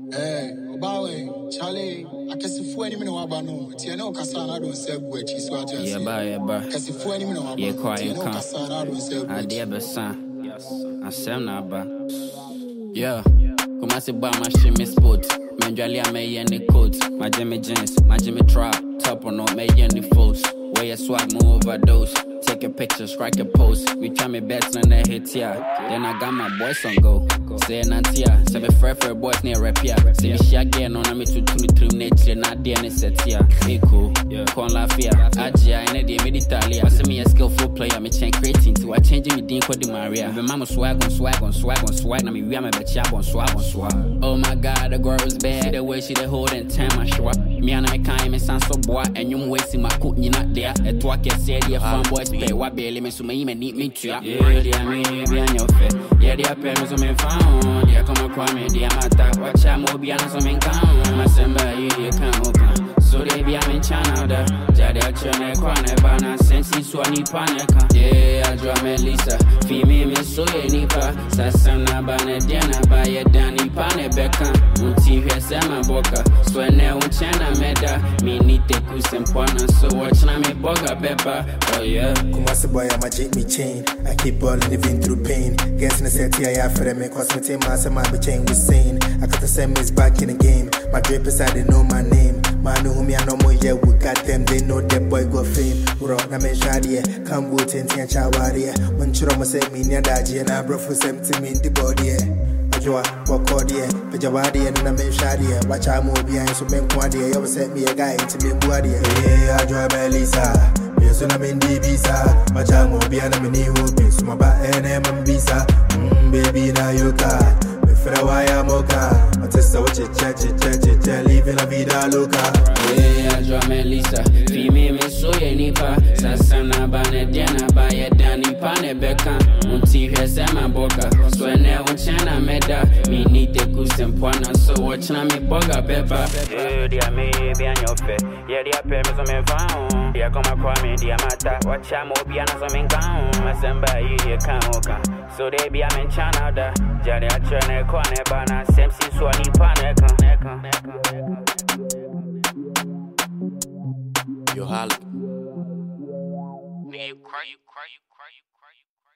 Obawe, Charlie, I can see 40 minutes wabano. Tiano Casana don't say what she's what you say. Yeah, Kasi 40 minutes wabano. yeah, quiet, Tiano Casana don't say what. I dear besan. Yes, I say na ba. Yeah, come I say buy my shit, Miss Sport. Menjali I may in the coat. My Jimmy jeans, my Jimmy trap. Top or not, may in the folds. Where your swag move overdose. Take a picture, strike a pose. We try me bets on that hit here. Then I got my boys on go. Say Nantia, say me for boys near rap here. Say me share again on me to 23 nature, not there and set here. Hey cool, con la fear. Ajia, and the Meditalia. I say me a skillful player, me change creating to I change me dink with the Maria. The mama swag on swag on swag on swag. Now me we am a bitch up on swag on swag. Oh my god, the girl is bad. See the way she the holding time, I show up. Me and I can't even sound so boy, and you wasting my cook, you not there. At what I said, your fun boys pay what barely me so me even need me to. Yeah, dear me, be on your face. Yeah, dear parents so me found. Yeah, come across me, dear matter. Watch out, more be on so me count. My samba, you can't open. So they be I'm in China, da. Jadi I churn a corner, but not since he's so need panic. Yeah, I draw me Lisa. Fee me, so you need her. Sassana, banana, dinner, buy a Danny Pane Becca. Unti, here's Emma Boca. So I never China meda. Me need the goose and partner, so watch na me boga pepper. Oh yeah. Kumasi boy, I'ma take me chain. I keep on living through pain. Guess in the set here, I feel me, cause me take my chain was sane. I got the same miss back in the game. My drip is I didn't know my name. Man who me I know more, yeah, we got them, they know that boy got fame. Uro na me shadi, come boot in tia chawari. When churo say me near daji, and I brought for some to me in the body. Ajwa, wakodi, pejawadi, and na me shadi. Watch out more behind so men quadi. You ever sent me a guy to me body. Yeah, Ajwa Melissa. Yes, I'm in the visa. Watch out more behind me new hoping. So my back and I'm visa. Baby, now you got. Waya mocha, matesa wache cha living la vida loca. Yeah, I draw me Lisa. Fee me so ye nipa. Sassana bane diana buy Danny Pane Becca. Unti here's Emma Boca. So I never China meda. Me need the goose and partner. So watch na me boga pepper. Yeah, dear me be on your face. Yeah, dear parents on me found. Yeah, come across me, dear matter. Watch out, more be on some in count. My samba, you can't open. So they be I'm in China, da. Jadi I turn a corner, but not same since so I need panic. Yo, holla. You cry.